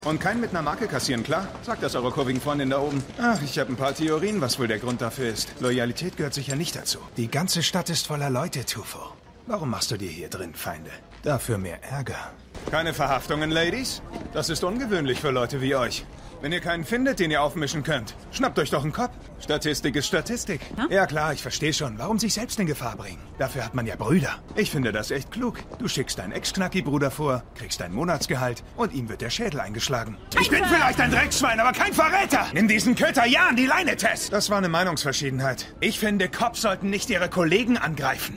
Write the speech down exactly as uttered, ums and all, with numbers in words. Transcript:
Und kein mit einer Marke kassieren, klar? Sagt das eurer kurvigen Freundin da oben. Ach, ich habe ein paar Theorien, was wohl der Grund dafür ist. Loyalität gehört sicher nicht dazu. Die ganze Stadt ist voller Leute, Tufo. Warum machst du dir hier drin Feinde? Dafür mehr Ärger. Keine Verhaftungen, Ladies? Das ist ungewöhnlich für Leute wie euch. Wenn ihr keinen findet, den ihr aufmischen könnt, schnappt euch doch einen Kopf. Statistik ist Statistik. Hm? Ja klar, ich verstehe schon. Warum sich selbst in Gefahr bringen? Dafür hat man ja Brüder. Ich finde das echt klug. Du schickst deinen Ex-Knacki-Bruder vor, kriegst dein Monatsgehalt und ihm wird der Schädel eingeschlagen. Ich bin vielleicht ein Drecksschwein, aber kein Verräter! Nimm diesen Köter ja an die Leine, Tess! Das war eine Meinungsverschiedenheit. Ich finde, Cops sollten nicht ihre Kollegen angreifen.